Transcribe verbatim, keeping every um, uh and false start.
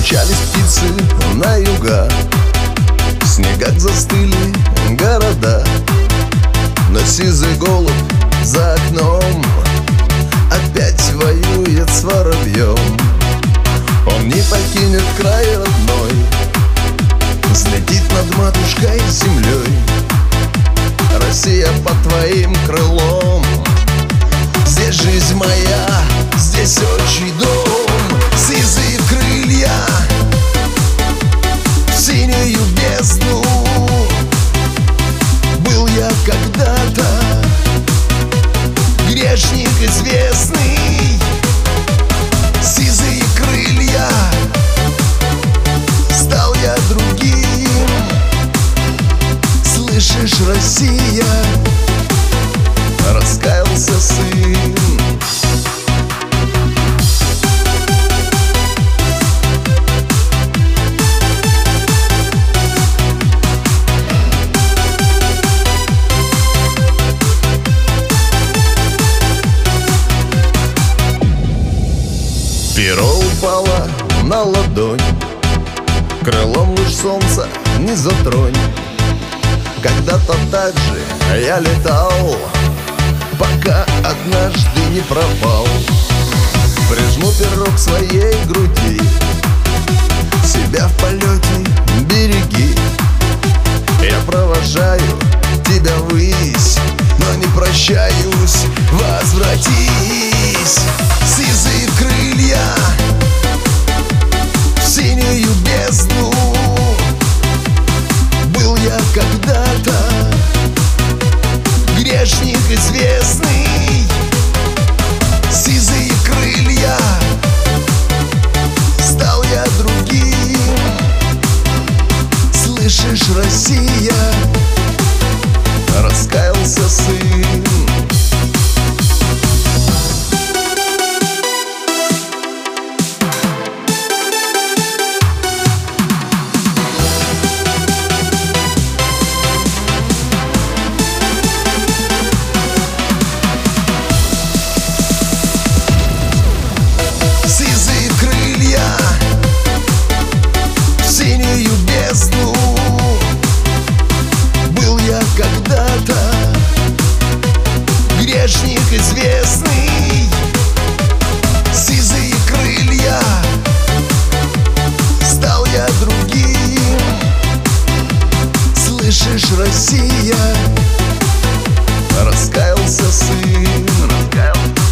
Мчались птицы на юга, в снегах застыли города. Но сизый голубь за окном опять воюет с воробьем. Он не покинет край родной, взлетит над матушкой землей. Россия под твоим крылом, здесь жизнь моя, здесь отчий дом. Сизые крылья в синюю бездну. Был я когда-то грешник известный. Сизые крылья, стал я другим. Слышишь, Россия, раскаялся сын. Перо упало на ладонь, крылом луч солнца не затронь. Когда-то так же я летал, пока однажды не пропал. Прижму перо к своей груди, себя в полете береги. Я провожаю тебя ввысь, но не прощаюсь, возвратись. Сизые крылья в синюю бездну. Был я когда-то грешник известный. Сизые крылья, стал я другим. Слышишь, Россия, раскаялся сын. Сизые крылья в синюю бездну. Был я когда-то грешник известный. Сизые крылья, стал я другим. Слышишь, Россия, раскаялся сын. Раскаялся.